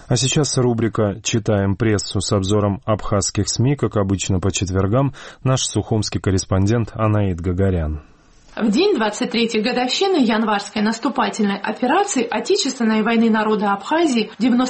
А сейчас рубрика «Читаем прессу» с обзором абхазских СМИ, как обычно по четвергам, наш сухумский корреспондент Анаит Гагарян. В день 23-й годовщины январской наступательной операции Отечественной войны народа Абхазии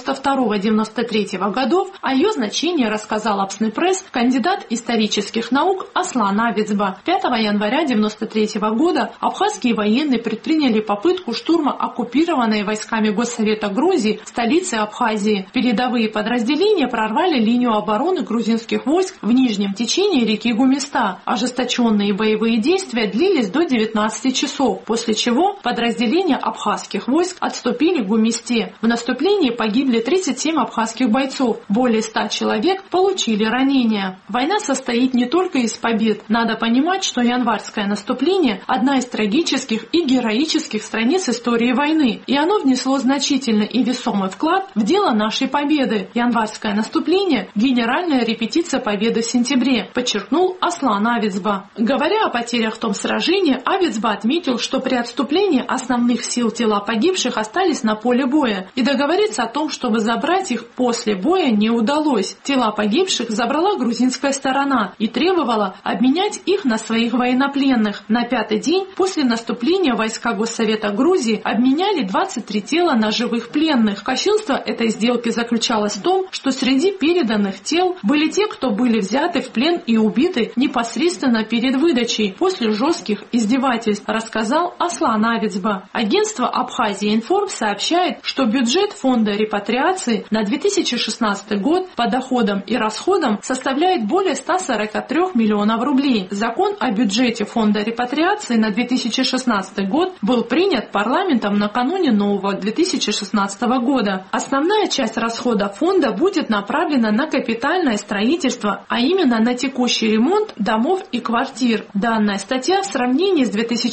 92-93 годов о ее значении рассказал Апснепресс кандидат исторических наук Аслан Авицба. 5 января 93 года абхазские военные предприняли попытку штурма оккупированной войсками Госсовета Грузии столицы Абхазии. Передовые подразделения прорвали линию обороны грузинских войск в нижнем течении реки Гумиста. Ожесточенные боевые действия длились до 19 часов, после чего подразделения абхазских войск отступили к Гумисте. В наступлении погибли 37 абхазских бойцов, более 100 человек получили ранения. Война состоит не только из побед. Надо понимать, что январское наступление – одна из трагических и героических страниц истории войны, и оно внесло значительный и весомый вклад в дело нашей победы. Январское наступление – генеральная репетиция победы в сентябре, подчеркнул Аслан Авицба. Говоря о потерях в том сражении, Авицба отметил, что при отступлении основных сил тела погибших остались на поле боя, и договориться о том, чтобы забрать их после боя, не удалось. Тела погибших забрала грузинская сторона и требовала обменять их на своих военнопленных. На 5-й день после наступления войска Госсовета Грузии обменяли 23 тела на живых пленных. Кощунство этой сделки заключалось в том, что среди переданных тел были те, кто были взяты в плен и убиты непосредственно перед выдачей после жестких издевательств, рассказал Аслан Авицба. Агентство Абхазия-Информ сообщает, что бюджет фонда репатриации на 2016 год по доходам и расходам составляет более 143 миллионов рублей. Закон о бюджете фонда репатриации на 2016 год был принят парламентом накануне нового 2016 года. Основная часть расходов фонда будет направлена на капитальное строительство, а именно на текущий ремонт домов и квартир. Данная статья в сравнении с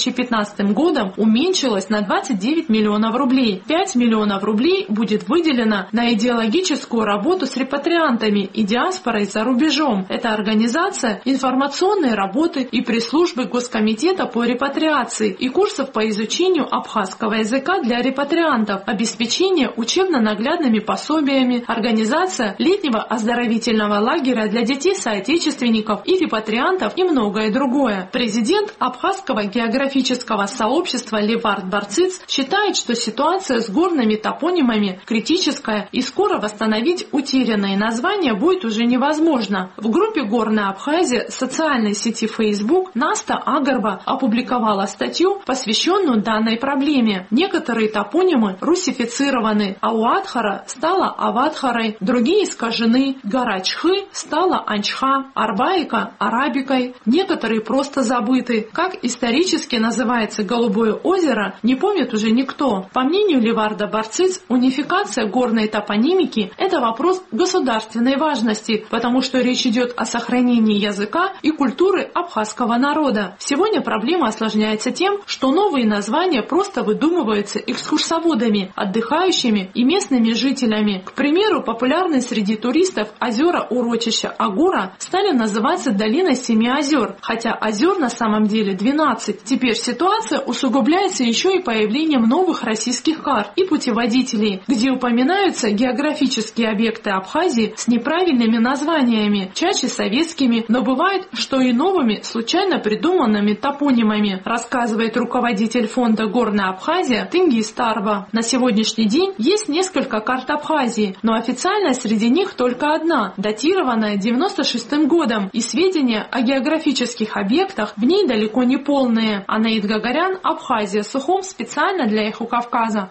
2015 годом уменьшилась на 29 миллионов рублей. 5 миллионов рублей будет выделено на идеологическую работу с репатриантами и диаспорой за рубежом. Это организация информационной работы и пресс-службы Госкомитета по репатриации и курсов по изучению абхазского языка для репатриантов, обеспечение учебно-наглядными пособиями, организация летнего оздоровительного лагеря для детей соотечественников и репатриантов и многое другое. Президент Абхазского географического сообщества Левард Барциц считает, что ситуация с горными топонимами критическая и скоро восстановить утерянные названия будет уже невозможно. В группе «Горная Абхазия» социальной сети Facebook Наста Агарба опубликовала статью, посвященную данной проблеме. Некоторые топонимы русифицированы, Ауадхара стала Авадхарой, другие искажены, гора Чхы стала Анчха, Арбаика – Арабикой, некоторые просто забыты. Как исторически называется Голубое озеро, не помнит уже никто. По мнению Леварда Барциц, унификация горной топонимики – это вопрос государственной важности, потому что речь идет о сохранении языка и культуры абхазского народа. Сегодня проблема осложняется тем, что новые названия просто выдумываются экскурсоводами, отдыхающими и местными жителями. К примеру, популярные среди туристов озера урочища Агура стали называться долиной 7 озер, хотя озер на самом деле 12. Теперь ситуация усугубляется еще и появлением новых российских карт и путеводителей, где упоминаются географические объекты Абхазии с неправильными названиями, чаще советскими, но бывает, что и новыми, случайно придуманными топонимами, рассказывает руководитель фонда «Горная Абхазия» Тенгиз Тарба. На сегодняшний день есть несколько карт Абхазии, но официально среди них только одна, датированная 96 годом, и сведения о географических объектах в ней далеко не полные. Анаит Гагарян, Абхазия, Сухум, специально для Эхо Кавказа.